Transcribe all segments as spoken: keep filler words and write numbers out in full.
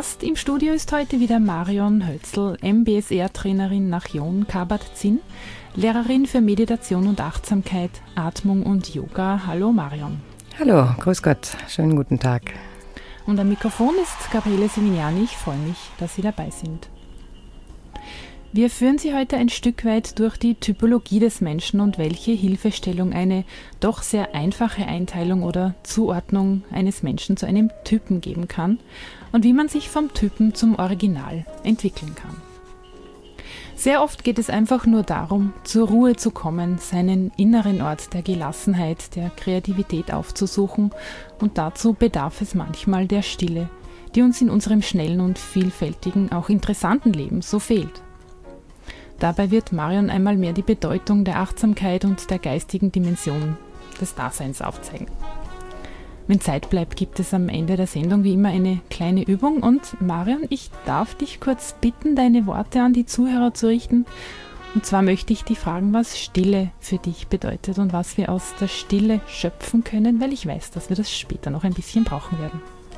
Gast im Studio ist heute wieder Marion Hölzl, M B S R-Trainerin nach Jon Kabat-Zinn, Lehrerin für Meditation und Achtsamkeit, Atmung und Yoga. Hallo Marion. Hallo, grüß Gott, schönen guten Tag. Und am Mikrofon ist Gabriele Simignani. Ich freue mich, dass Sie dabei sind. Wir führen Sie heute ein Stück weit durch die Typologie des Menschen und welche Hilfestellung eine doch sehr einfache Einteilung oder Zuordnung eines Menschen zu einem Typen geben kann und wie man sich vom Typen zum Original entwickeln kann. Sehr oft geht es einfach nur darum, zur Ruhe zu kommen, seinen inneren Ort der Gelassenheit, der Kreativität aufzusuchen, und dazu bedarf es manchmal der Stille, die uns in unserem schnellen und vielfältigen, auch interessanten Leben so fehlt. Dabei wird Marion einmal mehr die Bedeutung der Achtsamkeit und der geistigen Dimension des Daseins aufzeigen. Wenn Zeit bleibt, gibt es am Ende der Sendung wie immer eine kleine Übung. Und Marion, ich darf dich kurz bitten, deine Worte an die Zuhörer zu richten. Und zwar möchte ich dich fragen, was Stille für dich bedeutet und was wir aus der Stille schöpfen können, weil ich weiß, dass wir das später noch ein bisschen brauchen werden.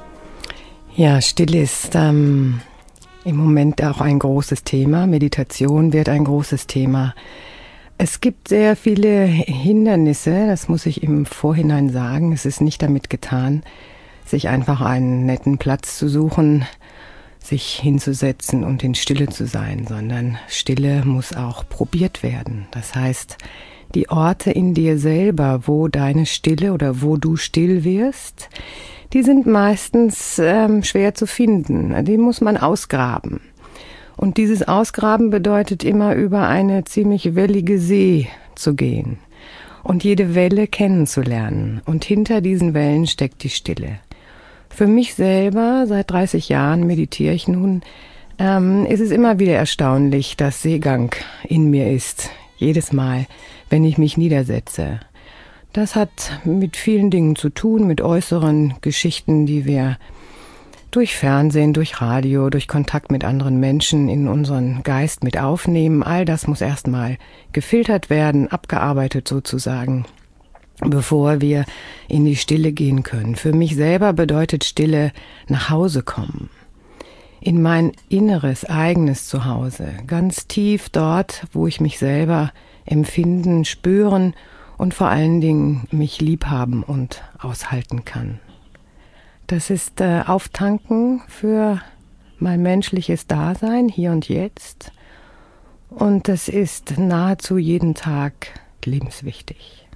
Ja, Stille ist ähm, im Moment auch ein großes Thema. Meditation wird ein großes Thema. Es gibt sehr viele Hindernisse, das muss ich im Vorhinein sagen. Es ist nicht damit getan, sich einfach einen netten Platz zu suchen, sich hinzusetzen und in Stille zu sein, sondern Stille muss auch probiert werden. Das heißt, die Orte in dir selber, wo deine Stille oder wo du still wirst, die sind meistens ähm, schwer zu finden. Die muss man ausgraben. Und dieses Ausgraben bedeutet immer über eine ziemlich wellige See zu gehen und jede Welle kennenzulernen. Und hinter diesen Wellen steckt die Stille. Für mich selber, seit dreißig Jahren meditiere ich nun, ähm, ist es immer wieder erstaunlich, dass Seegang in mir ist. Jedes Mal, wenn ich mich niedersetze. Das hat mit vielen Dingen zu tun, mit äußeren Geschichten, die wir durch Fernsehen, durch Radio, durch Kontakt mit anderen Menschen in unseren Geist mit aufnehmen. All das muss erstmal gefiltert werden, abgearbeitet sozusagen, bevor wir in die Stille gehen können. Für mich selber bedeutet Stille nach Hause kommen. In mein inneres, eigenes Zuhause. Ganz tief dort, wo ich mich selber empfinden, spüren und vor allen Dingen mich liebhaben und aushalten kann. Das ist äh, Auftanken für mein menschliches Dasein, hier und jetzt. Und das ist nahezu jeden Tag lebenswichtig.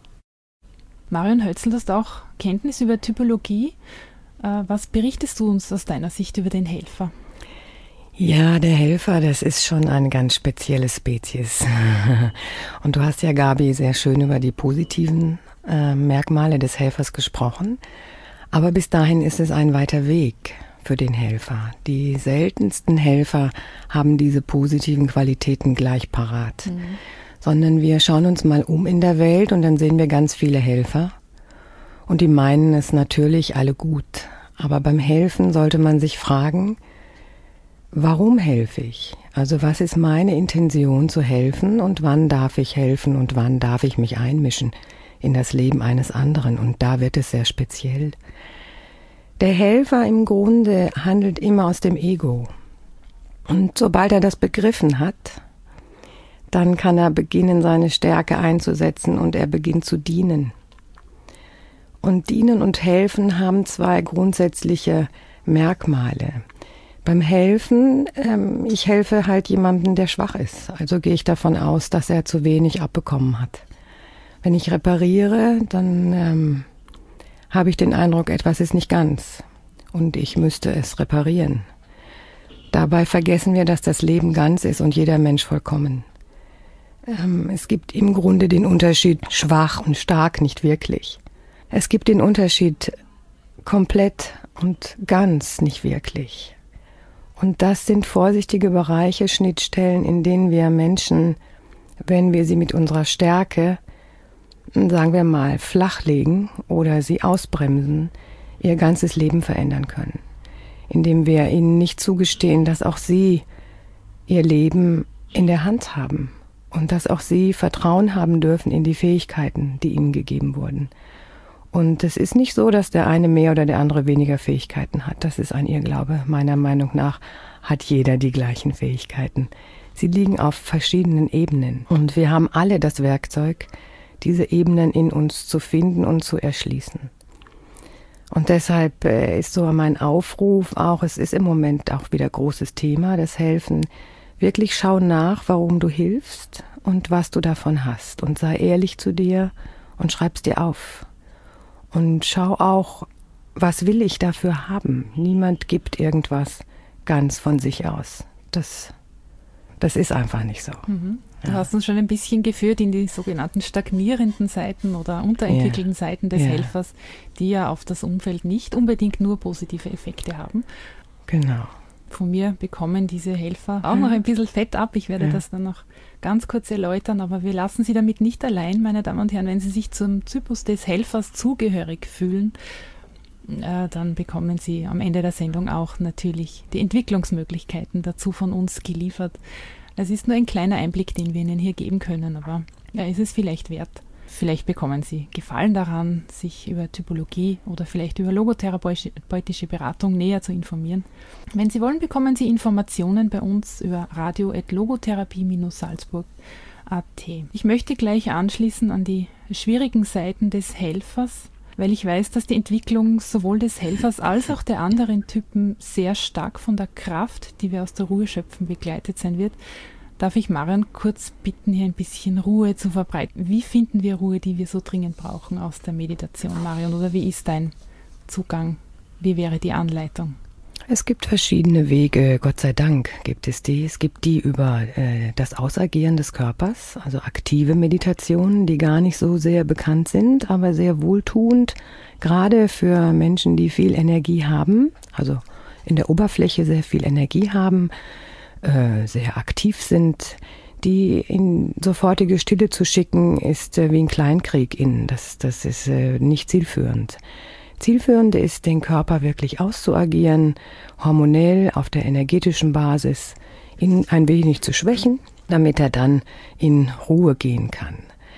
Marion Hölzl, du hast auch Kenntnis über Typologie. Äh, was berichtest du uns aus deiner Sicht über den Helfer? Ja, der Helfer, das ist schon eine ganz spezielle Spezies. Und du hast ja, Gabi, sehr schön über die positiven äh, Merkmale des Helfers gesprochen. Aber bis dahin ist es ein weiter Weg für den Helfer. Die seltensten Helfer haben diese positiven Qualitäten gleich parat. Mhm. Sondern wir schauen uns mal um in der Welt und dann sehen wir ganz viele Helfer. Und die meinen es natürlich alle gut. Aber beim Helfen sollte man sich fragen, warum helfe ich? Also was ist meine Intention zu helfen und wann darf ich helfen und wann darf ich mich einmischen in das Leben eines anderen? Und da wird es sehr speziell. Der Helfer im Grunde handelt immer aus dem Ego. Und sobald er das begriffen hat, dann kann er beginnen, seine Stärke einzusetzen und er beginnt zu dienen. Und Dienen und Helfen haben zwei grundsätzliche Merkmale. Beim Helfen, ähm, ich helfe halt jemandem, der schwach ist. Also gehe ich davon aus, dass er zu wenig abbekommen hat. Wenn ich repariere, dann ähm, habe ich den Eindruck, etwas ist nicht ganz und ich müsste es reparieren. Dabei vergessen wir, dass das Leben ganz ist und jeder Mensch vollkommen. Ähm, es gibt im Grunde den Unterschied schwach und stark nicht wirklich. Es gibt den Unterschied komplett und ganz nicht wirklich. Und das sind vorsichtige Bereiche, Schnittstellen, in denen wir Menschen, wenn wir sie mit unserer Stärke, sagen wir mal, flachlegen oder sie ausbremsen, ihr ganzes Leben verändern können. Indem wir ihnen nicht zugestehen, dass auch sie ihr Leben in der Hand haben und dass auch sie Vertrauen haben dürfen in die Fähigkeiten, die ihnen gegeben wurden. Und es ist nicht so, dass der eine mehr oder der andere weniger Fähigkeiten hat. Das ist ein Irrglaube. Meiner Meinung nach hat jeder die gleichen Fähigkeiten. Sie liegen auf verschiedenen Ebenen. Und wir haben alle das Werkzeug, diese Ebenen in uns zu finden und zu erschließen. Und deshalb ist so mein Aufruf auch, es ist im Moment auch wieder großes Thema, das Helfen. Wirklich schau nach, warum du hilfst und was du davon hast. Und sei ehrlich zu dir und schreib's dir auf. Und schau auch, was will ich dafür haben? Niemand gibt irgendwas ganz von sich aus. Das, das ist einfach nicht so. Mhm. Du ja. hast uns schon ein bisschen geführt in die sogenannten stagnierenden Seiten oder unterentwickelten ja. Seiten des ja. Helfers, die ja auf das Umfeld nicht unbedingt nur positive Effekte haben. Genau. Von mir bekommen diese Helfer auch noch ein bisschen Fett ab. Ich werde ja. das dann noch ganz kurz erläutern, aber wir lassen Sie damit nicht allein, meine Damen und Herren. Wenn Sie sich zum Typus des Helfers zugehörig fühlen, äh, dann bekommen Sie am Ende der Sendung auch natürlich die Entwicklungsmöglichkeiten dazu von uns geliefert. Es ist nur ein kleiner Einblick, den wir Ihnen hier geben können, aber ja, ist es vielleicht wert. Vielleicht bekommen Sie Gefallen daran, sich über Typologie oder vielleicht über logotherapeutische Beratung näher zu informieren. Wenn Sie wollen, bekommen Sie Informationen bei uns über radio at logotherapie salzburg punkt a t. Ich möchte gleich anschließen an die schwierigen Seiten des Helfers, weil ich weiß, dass die Entwicklung sowohl des Helfers als auch der anderen Typen sehr stark von der Kraft, die wir aus der Ruhe schöpfen, begleitet sein wird. Darf ich Marion kurz bitten, hier ein bisschen Ruhe zu verbreiten? Wie finden wir Ruhe, die wir so dringend brauchen aus der Meditation, Marion? Oder wie ist dein Zugang? Wie wäre die Anleitung? Es gibt verschiedene Wege, Gott sei Dank gibt es die. Es gibt die über äh, das Ausagieren des Körpers, also aktive Meditationen, die gar nicht so sehr bekannt sind, aber sehr wohltuend, gerade für Menschen, die viel Energie haben, also in der Oberfläche sehr viel Energie haben, äh, sehr aktiv sind. Die in sofortige Stille zu schicken, ist äh, wie ein Kleinkrieg innen. Das, das ist äh, nicht zielführend. Zielführend ist, den Körper wirklich auszuagieren, hormonell auf der energetischen Basis, ihn ein wenig zu schwächen, damit er dann in Ruhe gehen kann.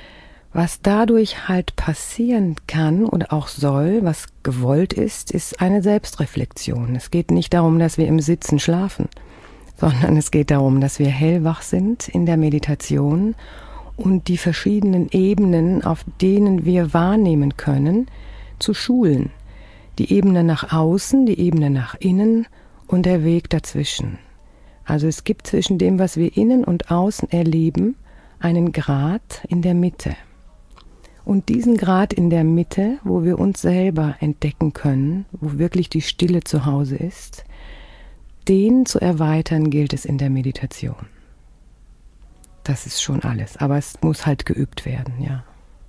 Was dadurch halt passieren kann oder auch soll, was gewollt ist, ist eine Selbstreflexion. Es geht nicht darum, dass wir im Sitzen schlafen, sondern es geht darum, dass wir hellwach sind in der Meditation und die verschiedenen Ebenen, auf denen wir wahrnehmen können, zu schulen. Die Ebene nach außen, die Ebene nach innen und der Weg dazwischen. Also es gibt zwischen dem, was wir innen und außen erleben, einen Grat in der Mitte. Und diesen Grat in der Mitte, wo wir uns selber entdecken können, wo wirklich die Stille zu Hause ist, den zu erweitern gilt es in der Meditation. Das ist schon alles, aber es muss halt geübt werden, ja.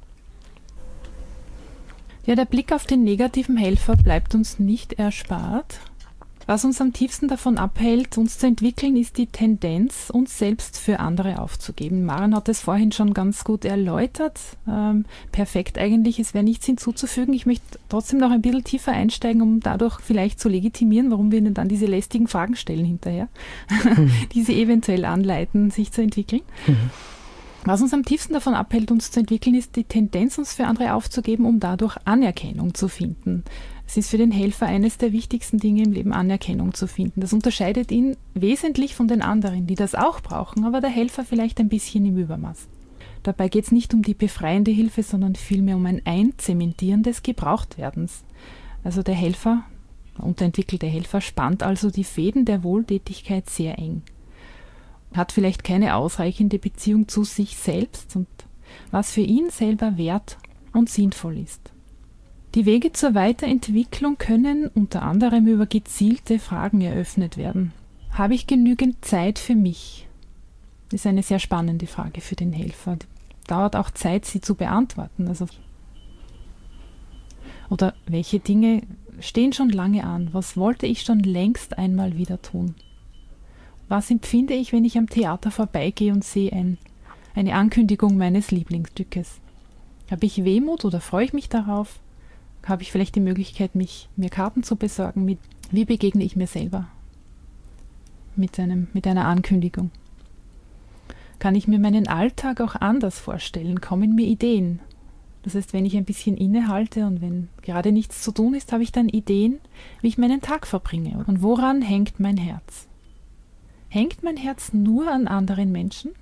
Ja, der Blick auf den negativen Helfer bleibt uns nicht erspart. Was uns am tiefsten davon abhält, uns zu entwickeln, ist die Tendenz, uns selbst für andere aufzugeben. Maren hat es vorhin schon ganz gut erläutert. Ähm, perfekt eigentlich, es wäre nichts hinzuzufügen. Ich möchte trotzdem noch ein bisschen tiefer einsteigen, um dadurch vielleicht zu legitimieren, warum wir ihnen dann diese lästigen Fragen stellen hinterher, mhm. die sie eventuell anleiten, sich zu entwickeln. Mhm. Was uns am tiefsten davon abhält, uns zu entwickeln, ist die Tendenz, uns für andere aufzugeben, um dadurch Anerkennung zu finden. Es ist für den Helfer eines der wichtigsten Dinge im Leben, Anerkennung zu finden. Das unterscheidet ihn wesentlich von den anderen, die das auch brauchen, aber der Helfer vielleicht ein bisschen im Übermaß. Dabei geht es nicht um die befreiende Hilfe, sondern vielmehr um ein Einzementieren des Gebrauchtwerdens. Also der Helfer, der unterentwickelte Helfer, spannt also die Fäden der Wohltätigkeit sehr eng. Hat vielleicht keine ausreichende Beziehung zu sich selbst und was für ihn selber wert und sinnvoll ist. Die Wege zur Weiterentwicklung können unter anderem über gezielte Fragen eröffnet werden. Habe ich genügend Zeit für mich? Das ist eine sehr spannende Frage für den Helfer. Dauert auch Zeit, sie zu beantworten. Also oder welche Dinge stehen schon lange an? Was wollte ich schon längst einmal wieder tun? Was empfinde ich, wenn ich am Theater vorbeigehe und sehe ein, eine Ankündigung meines Lieblingsstückes? Habe ich Wehmut oder freue ich mich darauf? Habe ich vielleicht die Möglichkeit, mich, mir Karten zu besorgen? Mit, wie begegne ich mir selber mit, einem, mit einer Ankündigung? Kann ich mir meinen Alltag auch anders vorstellen? Kommen mir Ideen? Das heißt, wenn ich ein bisschen innehalte und wenn gerade nichts zu tun ist, habe ich dann Ideen, wie ich meinen Tag verbringe. Und woran hängt mein Herz? Hängt mein Herz nur an anderen Menschen?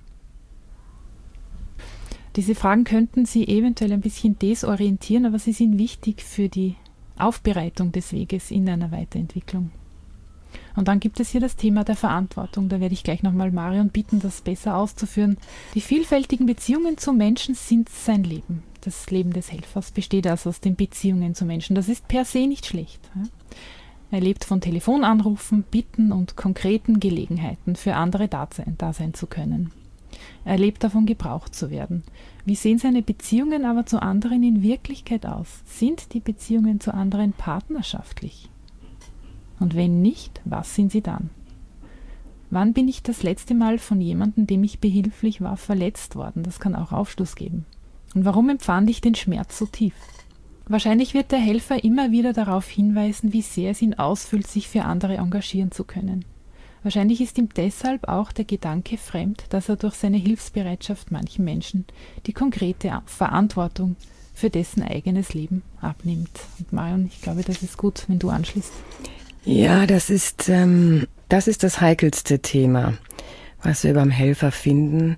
Diese Fragen könnten Sie eventuell ein bisschen desorientieren, aber sie sind wichtig für die Aufbereitung des Weges in einer Weiterentwicklung. Und dann gibt es hier das Thema der Verantwortung. Da werde ich gleich nochmal Marion bitten, das besser auszuführen. Die vielfältigen Beziehungen zu Menschen sind sein Leben. Das Leben des Helfers besteht also aus den Beziehungen zu Menschen. Das ist per se nicht schlecht. Er lebt von Telefonanrufen, Bitten und konkreten Gelegenheiten, für andere da sein, da sein zu können. Er lebt davon, gebraucht zu werden. Wie sehen seine Beziehungen aber zu anderen in Wirklichkeit aus? Sind die Beziehungen zu anderen partnerschaftlich? Und wenn nicht, was sind sie dann? Wann bin ich das letzte Mal von jemandem, dem ich behilflich war, verletzt worden? Das kann auch Aufschluss geben. Und warum empfand ich den Schmerz so tief? Wahrscheinlich wird der Helfer immer wieder darauf hinweisen, wie sehr es ihn ausfüllt, sich für andere engagieren zu können. Wahrscheinlich ist ihm deshalb auch der Gedanke fremd, dass er durch seine Hilfsbereitschaft manchen Menschen die konkrete Verantwortung für dessen eigenes Leben abnimmt. Und Marion, ich glaube, das ist gut, wenn du anschließt. Ja, das ist, ähm, das ist das heikelste Thema, was wir beim Helfer finden.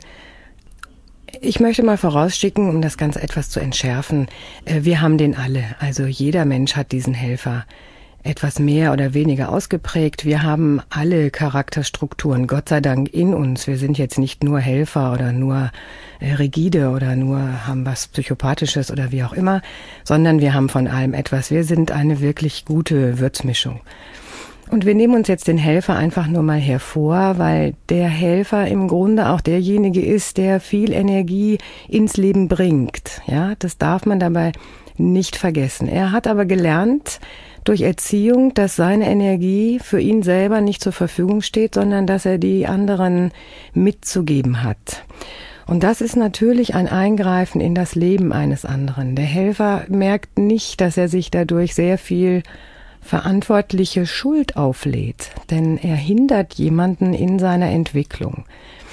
Ich möchte mal vorausschicken, um das Ganze etwas zu entschärfen, äh, wir haben den alle. Also jeder Mensch hat diesen Helfer etwas mehr oder weniger ausgeprägt. Wir haben alle Charakterstrukturen, Gott sei Dank, in uns. Wir sind jetzt nicht nur Helfer oder nur äh, rigide oder nur haben was Psychopathisches oder wie auch immer, sondern wir haben von allem etwas. Wir sind eine wirklich gute Würzmischung. Und wir nehmen uns jetzt den Helfer einfach nur mal hervor, weil der Helfer im Grunde auch derjenige ist, der viel Energie ins Leben bringt. Ja, das darf man dabei nicht vergessen. Er hat aber gelernt, durch Erziehung, dass seine Energie für ihn selber nicht zur Verfügung steht, sondern dass er die anderen mitzugeben hat. Und das ist natürlich ein Eingreifen in das Leben eines anderen. Der Helfer merkt nicht, dass er sich dadurch sehr viel verantwortliche Schuld auflädt, denn er hindert jemanden in seiner Entwicklung.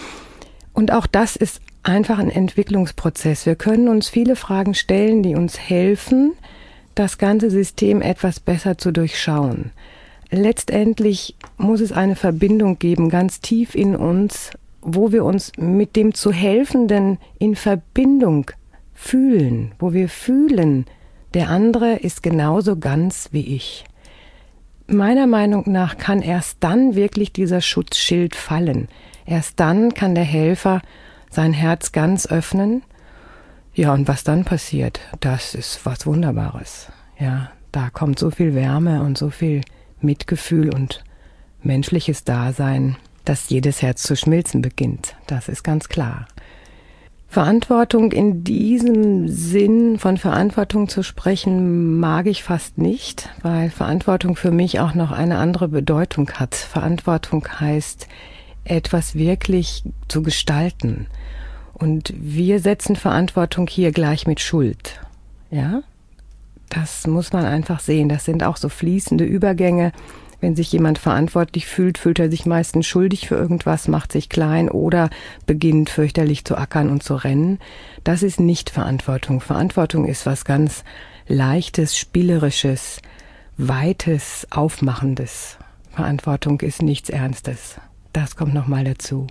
Und auch das ist einfach ein Entwicklungsprozess. Wir können uns viele Fragen stellen, die uns helfen, das ganze System etwas besser zu durchschauen. Letztendlich muss es eine Verbindung geben, ganz tief in uns, wo wir uns mit dem zu Helfenden in Verbindung fühlen, wo wir fühlen, der andere ist genauso ganz wie ich. Meiner Meinung nach kann erst dann wirklich dieser Schutzschild fallen. Erst dann kann der Helfer sein Herz ganz öffnen. Ja, und was dann passiert, das ist was Wunderbares. Ja, da kommt so viel Wärme und so viel Mitgefühl und menschliches Dasein, dass jedes Herz zu schmilzen beginnt. Das ist ganz klar. Verantwortung in diesem Sinn, von Verantwortung zu sprechen, mag ich fast nicht, weil Verantwortung für mich auch noch eine andere Bedeutung hat. Verantwortung heißt, etwas wirklich zu gestalten. Und wir setzen Verantwortung hier gleich mit Schuld. Ja, das muss man einfach sehen. Das sind auch so fließende Übergänge. Wenn sich jemand verantwortlich fühlt, fühlt er sich meistens schuldig für irgendwas, macht sich klein oder beginnt fürchterlich zu ackern und zu rennen. Das ist nicht Verantwortung. Verantwortung ist was ganz Leichtes, Spielerisches, Weites, Aufmachendes. Verantwortung ist nichts Ernstes. Das kommt nochmal dazu.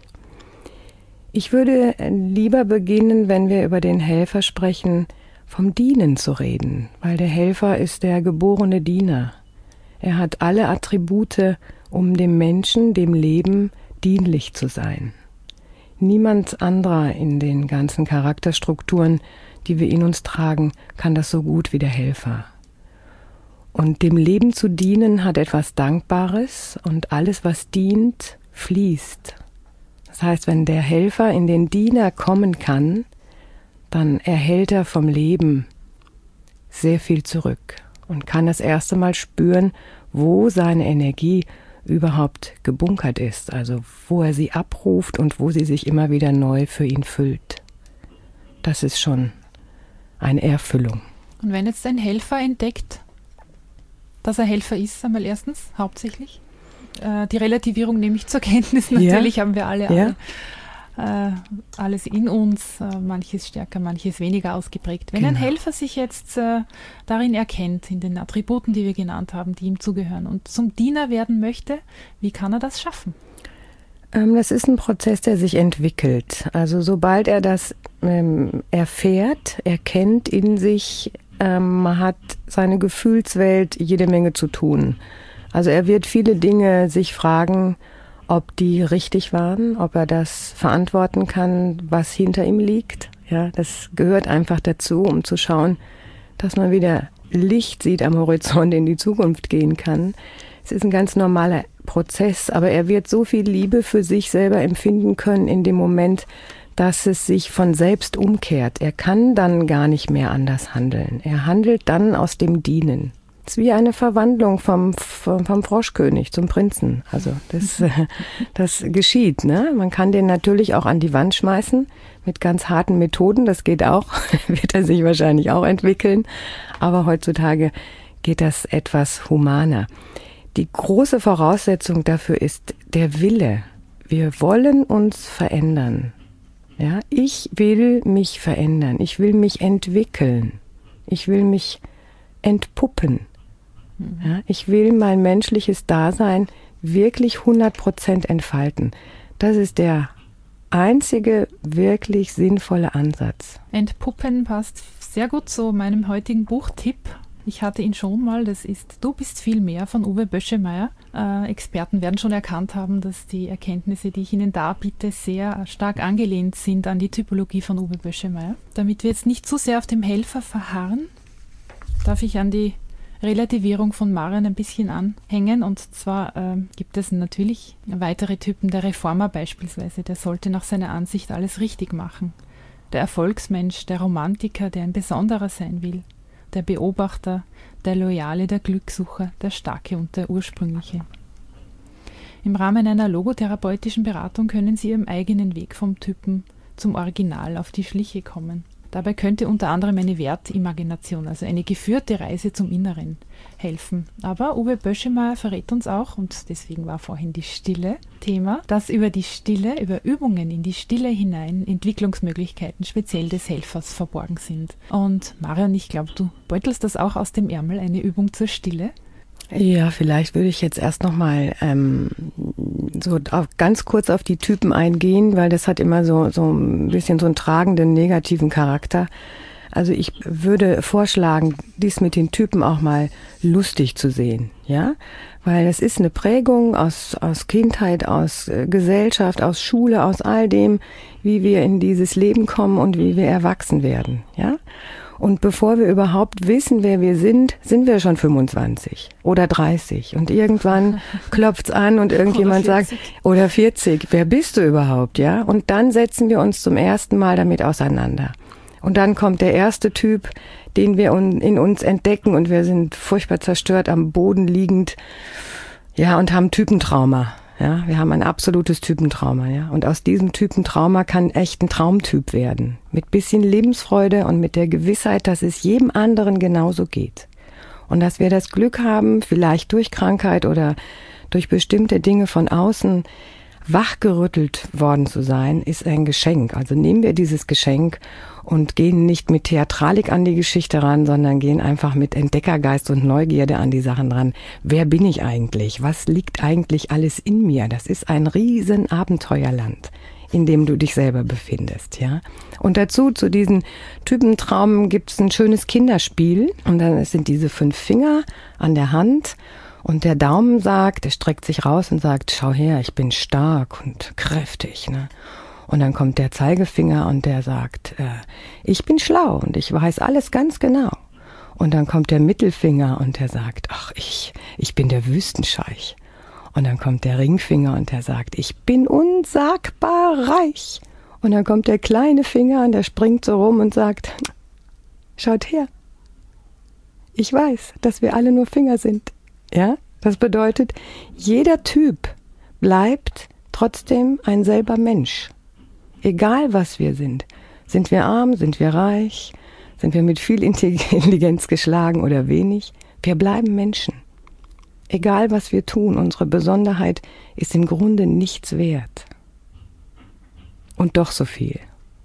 Ich würde lieber beginnen, wenn wir über den Helfer sprechen, vom Dienen zu reden, weil der Helfer ist der geborene Diener. Er hat alle Attribute, um dem Menschen, dem Leben dienlich zu sein. Niemand anderer in den ganzen Charakterstrukturen, die wir in uns tragen, kann das so gut wie der Helfer. Und dem Leben zu dienen hat etwas Dankbares und alles, was dient, fließt. Das heißt, wenn der Helfer in den Diener kommen kann, dann erhält er vom Leben sehr viel zurück und kann das erste Mal spüren, wo seine Energie überhaupt gebunkert ist, also wo er sie abruft und wo sie sich immer wieder neu für ihn füllt. Das ist schon eine Erfüllung. Und wenn jetzt ein Helfer entdeckt, dass er Helfer ist, einmal erstens, hauptsächlich, äh, die Relativierung nehme ich zur Kenntnis, natürlich ja. haben wir alle alle. äh, alles in uns, äh, manches stärker, manches weniger ausgeprägt. Wenn genau. ein Helfer sich jetzt äh, darin erkennt, in den Attributen, die wir genannt haben, die ihm zugehören und zum Diener werden möchte, wie kann er das schaffen? Ähm, das ist ein Prozess, der sich entwickelt. Also sobald er das ähm, erfährt, erkennt in sich, ähm, hat seine Gefühlswelt jede Menge zu tun. Also er wird viele Dinge sich fragen, ob die richtig waren, ob er das verantworten kann, was hinter ihm liegt. Ja, das gehört einfach dazu, um zu schauen, dass man wieder Licht sieht am Horizont, in die Zukunft gehen kann. Es ist ein ganz normaler Prozess, aber er wird so viel Liebe für sich selber empfinden können in dem Moment, dass es sich von selbst umkehrt. Er kann dann gar nicht mehr anders handeln. Er handelt dann aus dem Dienen. Es ist wie eine Verwandlung vom, vom, vom Froschkönig zum Prinzen. Also das, das geschieht. Ne? Man kann den natürlich auch an die Wand schmeißen mit ganz harten Methoden. Das geht auch, wird er sich wahrscheinlich auch entwickeln. Aber heutzutage geht das etwas humaner. Die große Voraussetzung dafür ist der Wille. Wir wollen uns verändern. Ja, ich will mich verändern. Ich will mich entwickeln. Ich will mich entpuppen. Ja, ich will mein menschliches Dasein wirklich hundert Prozent entfalten. Das ist der einzige wirklich sinnvolle Ansatz. Entpuppen passt sehr gut zu meinem heutigen Buchtipp. Ich hatte ihn schon mal, das ist Du bist viel mehr von Uwe Böschemeyer. Äh, Experten werden schon erkannt haben, dass die Erkenntnisse, die ich Ihnen darbiete, sehr stark angelehnt sind an die Typologie von Uwe Böschemeyer. Damit wir jetzt nicht zu sehr auf dem Helfer verharren, darf ich an die Relativierung von Marian ein bisschen anhängen. Und zwar äh, gibt es natürlich weitere Typen. Der Reformer beispielsweise, der sollte nach seiner Ansicht alles richtig machen. Der Erfolgsmensch, der Romantiker, der ein Besonderer sein will. Der Beobachter, der Loyale, der Glückssucher, der Starke und der Ursprüngliche. Im Rahmen einer logotherapeutischen Beratung können Sie Ihrem eigenen Weg vom Typen zum Original auf die Schliche kommen. Dabei könnte unter anderem eine Wertimagination, also eine geführte Reise zum Inneren, helfen. Aber Uwe Böschemeyer verrät uns auch, und deswegen war vorhin die Stille Thema, dass über die Stille, über Übungen in die Stille hinein Entwicklungsmöglichkeiten speziell des Helfers verborgen sind. Und Marian, ich glaube, du beutelst das auch aus dem Ärmel, eine Übung zur Stille. Ja, vielleicht würde ich jetzt erst nochmal ähm, so auf, ganz kurz auf die Typen eingehen, weil das hat immer so, so ein bisschen so einen tragenden, negativen Charakter. Also ich würde vorschlagen, dies mit den Typen auch mal lustig zu sehen, ja, weil es ist eine Prägung aus, aus Kindheit, aus äh, Gesellschaft, aus Schule, aus all dem, wie wir in dieses Leben kommen und wie wir erwachsen werden, ja. Und bevor wir überhaupt wissen, wer wir sind, sind wir schon fünfundzwanzig oder dreißig. Und irgendwann klopft's an und irgendjemand sagt, oder vierzig, wer bist du überhaupt, ja? Und dann setzen wir uns zum ersten Mal damit auseinander. Und dann kommt der erste Typ, den wir in uns entdecken und wir sind furchtbar zerstört, am Boden liegend, ja, und haben Typentrauma. Ja, wir haben ein absolutes Typentrauma, ja. Und aus diesem Typentrauma kann echt ein Traumtyp werden. Mit bisschen Lebensfreude und mit der Gewissheit, dass es jedem anderen genauso geht. Und dass wir das Glück haben, vielleicht durch Krankheit oder durch bestimmte Dinge von außen wachgerüttelt worden zu sein, ist ein Geschenk. Also nehmen wir dieses Geschenk und gehen nicht mit Theatralik an die Geschichte ran, sondern gehen einfach mit Entdeckergeist und Neugierde an die Sachen ran. Wer bin ich eigentlich? Was liegt eigentlich alles in mir? Das ist ein riesen Abenteuerland, in dem du dich selber befindest, ja. Und dazu, zu diesen Typentraumen, gibt es ein schönes Kinderspiel. Und dann sind diese fünf Finger an der Hand. Und der Daumen sagt, der streckt sich raus und sagt, schau her, ich bin stark und kräftig, ne? Und dann kommt der Zeigefinger und der sagt, äh, ich bin schlau und ich weiß alles ganz genau. Und dann kommt der Mittelfinger und der sagt, ach, ich, ich bin der Wüstenscheich. Und dann kommt der Ringfinger und der sagt, ich bin unsagbar reich. Und dann kommt der kleine Finger und der springt so rum und sagt, schaut her, ich weiß, dass wir alle nur Finger sind. Ja, das bedeutet, jeder Typ bleibt trotzdem ein selber Mensch. Egal was wir sind. Sind wir arm, sind wir reich, sind wir mit viel Intelligenz geschlagen oder wenig. Wir bleiben Menschen. Egal was wir tun, unsere Besonderheit ist im Grunde nichts wert. Und doch so viel.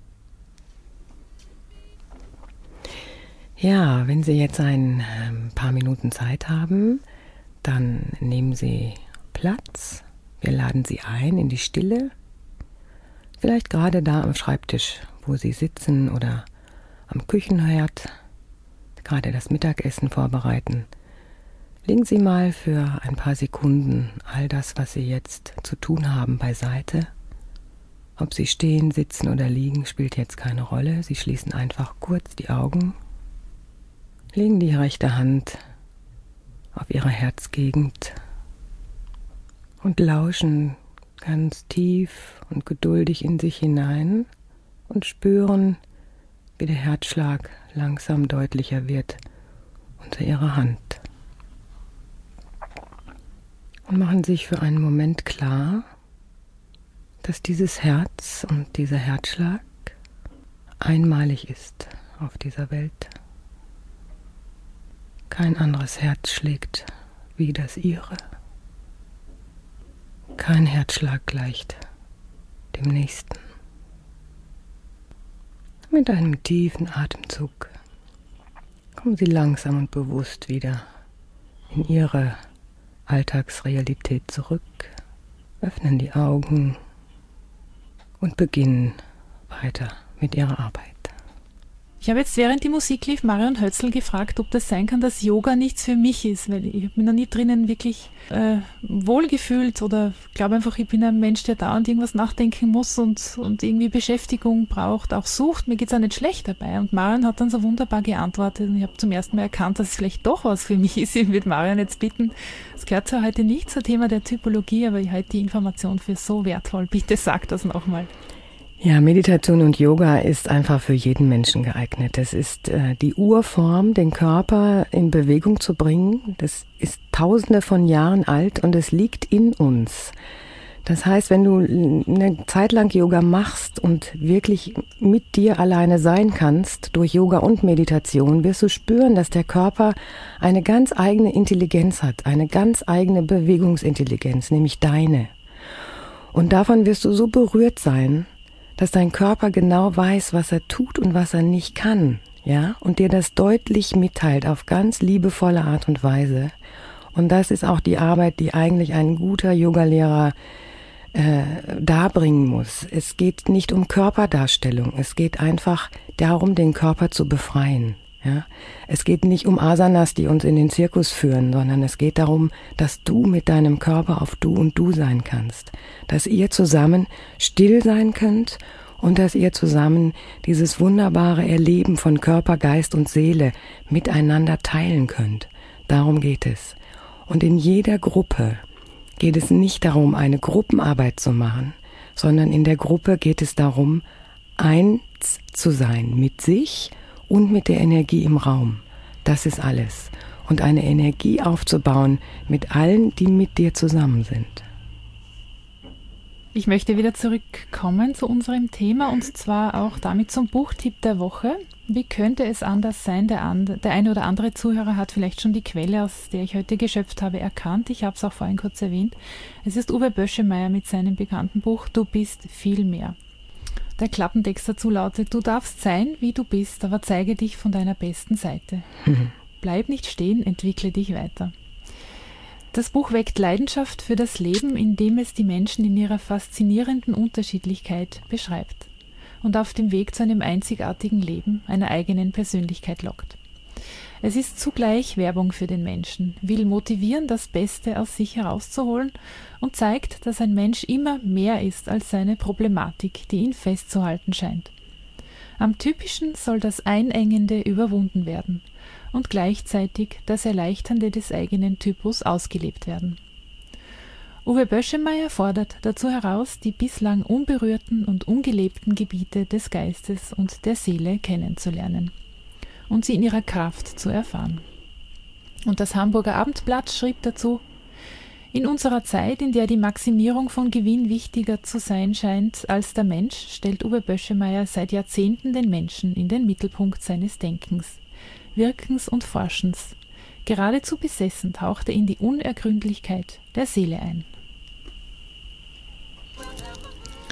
Ja, wenn Sie jetzt ein ähm, paar Minuten Zeit haben, dann nehmen Sie Platz. Wir laden Sie ein in die Stille. Vielleicht gerade da am Schreibtisch, wo Sie sitzen oder am Küchenherd, gerade das Mittagessen vorbereiten. Legen Sie mal für ein paar Sekunden all das, was Sie jetzt zu tun haben, beiseite. Ob Sie stehen, sitzen oder liegen, spielt jetzt keine Rolle. Sie schließen einfach kurz die Augen, legen die rechte Hand auf Ihre Herzgegend und lauschen ganz tief und geduldig in sich hinein und spüren, wie der Herzschlag langsam deutlicher wird unter Ihrer Hand. Und machen sich für einen Moment klar, dass dieses Herz und dieser Herzschlag einmalig ist auf dieser Welt. Kein anderes Herz schlägt wie das Ihre. Kein Herzschlag gleicht dem nächsten. Mit einem tiefen Atemzug kommen Sie langsam und bewusst wieder in Ihre Alltagsrealität zurück, öffnen die Augen und beginnen weiter mit Ihrer Arbeit. Ich habe jetzt, während die Musik lief, Marion Hötzl gefragt, ob das sein kann, dass Yoga nichts für mich ist, weil ich habe mich noch nie drinnen wirklich äh, wohlgefühlt oder glaube einfach, ich bin ein Mensch, der dauernd irgendwas nachdenken muss und, und irgendwie Beschäftigung braucht, auch sucht. Mir geht es auch nicht schlecht dabei. Und Marion hat dann so wunderbar geantwortet und ich habe zum ersten Mal erkannt, dass es vielleicht doch was für mich ist. Ich würde Marion jetzt bitten, es gehört zwar heute nicht zum Thema der Typologie, aber ich halte die Information für so wertvoll. Bitte sag das nochmal. Ja, Meditation und Yoga ist einfach für jeden Menschen geeignet. Das ist äh, die Urform, den Körper in Bewegung zu bringen. Das ist tausende von Jahren alt und es liegt in uns. Das heißt, wenn du eine Zeit lang Yoga machst und wirklich mit dir alleine sein kannst, durch Yoga und Meditation, wirst du spüren, dass der Körper eine ganz eigene Intelligenz hat, eine ganz eigene Bewegungsintelligenz, nämlich deine. Und davon wirst du so berührt sein, dass dein Körper genau weiß, was er tut und was er nicht kann, ja, und dir das deutlich mitteilt auf ganz liebevolle Art und Weise. Und das ist auch die Arbeit, die eigentlich ein guter Yogalehrer äh, darbringen muss. Es geht nicht um Körperdarstellung, es geht einfach darum, den Körper zu befreien. Ja, es geht nicht um Asanas, die uns in den Zirkus führen, sondern es geht darum, dass du mit deinem Körper auf Du und Du sein kannst, dass ihr zusammen still sein könnt und dass ihr zusammen dieses wunderbare Erleben von Körper, Geist und Seele miteinander teilen könnt. Darum geht es. Und in jeder Gruppe geht es nicht darum, eine Gruppenarbeit zu machen, sondern in der Gruppe geht es darum, eins zu sein mit sich und mit der Energie im Raum. Das ist alles. Und eine Energie aufzubauen mit allen, die mit dir zusammen sind. Ich möchte wieder zurückkommen zu unserem Thema und zwar auch damit zum Buchtipp der Woche. Wie könnte es anders sein? Der, and- der eine oder andere Zuhörer hat vielleicht schon die Quelle, aus der ich heute geschöpft habe, erkannt. Ich habe es auch vorhin kurz erwähnt. Es ist Uwe Böschemeyer mit seinem bekannten Buch Du bist viel mehr. Der Klappentext dazu lautet: Du darfst sein, wie du bist, aber zeige dich von deiner besten Seite. Mhm. Bleib nicht stehen, entwickle dich weiter. Das Buch weckt Leidenschaft für das Leben, indem es die Menschen in ihrer faszinierenden Unterschiedlichkeit beschreibt und auf dem Weg zu einem einzigartigen Leben, einer eigenen Persönlichkeit lockt. Es ist zugleich Werbung für den Menschen, will motivieren, das Beste aus sich herauszuholen und zeigt, dass ein Mensch immer mehr ist als seine Problematik, die ihn festzuhalten scheint. Am Typischen soll das Einengende überwunden werden und gleichzeitig das Erleichternde des eigenen Typus ausgelebt werden. Uwe Böschemeyer fordert dazu heraus, die bislang unberührten und ungelebten Gebiete des Geistes und der Seele kennenzulernen und sie in ihrer Kraft zu erfahren. Und das Hamburger Abendblatt schrieb dazu: In unserer Zeit, in der die Maximierung von Gewinn wichtiger zu sein scheint als der Mensch, stellt Uwe Böschemeyer seit Jahrzehnten den Menschen in den Mittelpunkt seines Denkens, Wirkens und Forschens. Geradezu besessen taucht er in die Unergründlichkeit der Seele ein.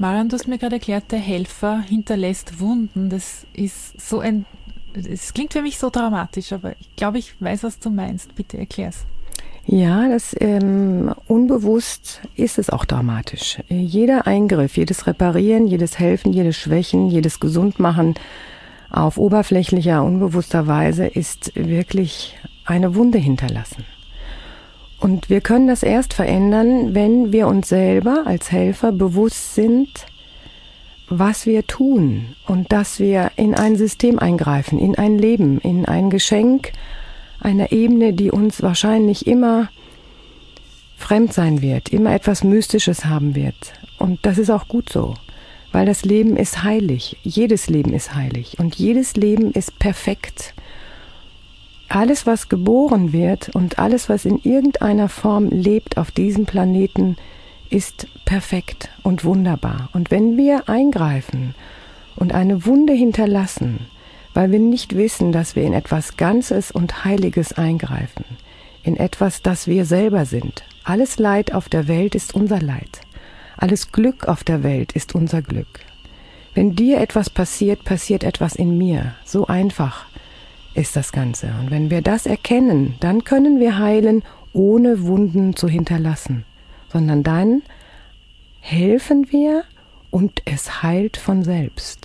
Marian, du hast mir gerade erklärt, der Helfer hinterlässt Wunden. Das ist so ein, es klingt für mich so dramatisch, aber ich glaube, ich weiß, was du meinst. Bitte erklär's. Ja, das ähm, unbewusst ist es auch dramatisch. Jeder Eingriff, jedes Reparieren, jedes Helfen, jedes Schwächen, jedes Gesundmachen auf oberflächlicher, unbewusster Weise ist wirklich eine Wunde hinterlassen. Und wir können das erst verändern, wenn wir uns selber als Helfer bewusst sind, was wir tun und dass wir in ein System eingreifen, in ein Leben, in ein Geschenk einer Ebene, die uns wahrscheinlich immer fremd sein wird, immer etwas Mystisches haben wird. Und das ist auch gut so, weil das Leben ist heilig, jedes Leben ist heilig und jedes Leben ist perfekt. Alles, was geboren wird und alles, was in irgendeiner Form lebt auf diesem Planeten, ist perfekt und wunderbar. Und wenn wir eingreifen und eine Wunde hinterlassen, weil wir nicht wissen, dass wir in etwas Ganzes und Heiliges eingreifen, in etwas, das wir selber sind. Alles Leid auf der Welt ist unser Leid. Alles Glück auf der Welt ist unser Glück. Wenn dir etwas passiert, passiert etwas in mir. So einfach ist das Ganze. Und wenn wir das erkennen, dann können wir heilen, ohne Wunden zu hinterlassen. Sondern dann helfen wir und es heilt von selbst.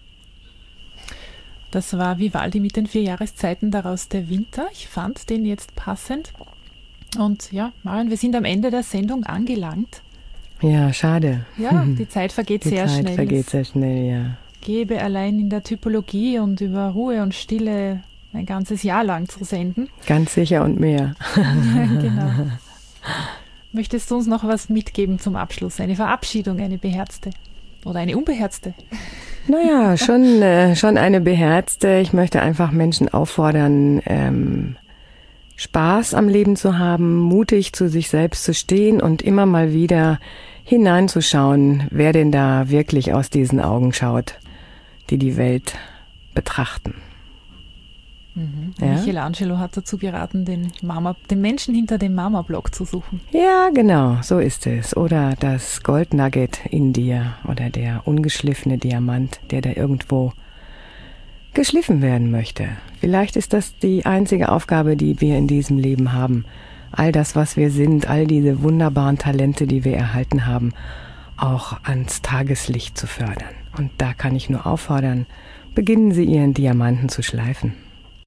Das war Vivaldi mit den vier Jahreszeiten, daraus der Winter. Ich fand den jetzt passend. Und ja, Marian, wir sind am Ende der Sendung angelangt. Ja, schade. Ja, die Zeit vergeht die sehr Zeit schnell. Die Zeit vergeht sehr schnell, ja. Gäbe allein in der Typologie und über Ruhe und Stille ein ganzes Jahr lang zu senden. Ganz sicher und mehr. Genau. Möchtest du uns noch was mitgeben zum Abschluss? Eine Verabschiedung, eine beherzte oder eine unbeherzte? Naja, schon, äh, schon eine beherzte. Ich möchte einfach Menschen auffordern, ähm, Spaß am Leben zu haben, mutig zu sich selbst zu stehen und immer mal wieder hineinzuschauen, wer denn da wirklich aus diesen Augen schaut, die die Welt betrachten. Mhm. Ja? Michelangelo hat dazu geraten, den, Marmor, den Menschen hinter dem Marmorblock zu suchen. Ja, genau, so ist es. Oder das Goldnugget in dir oder der ungeschliffene Diamant, der da irgendwo geschliffen werden möchte. Vielleicht ist das die einzige Aufgabe, die wir in diesem Leben haben. All das, was wir sind, all diese wunderbaren Talente, die wir erhalten haben, auch ans Tageslicht zu fördern. Und da kann ich nur auffordern, beginnen Sie Ihren Diamanten zu schleifen.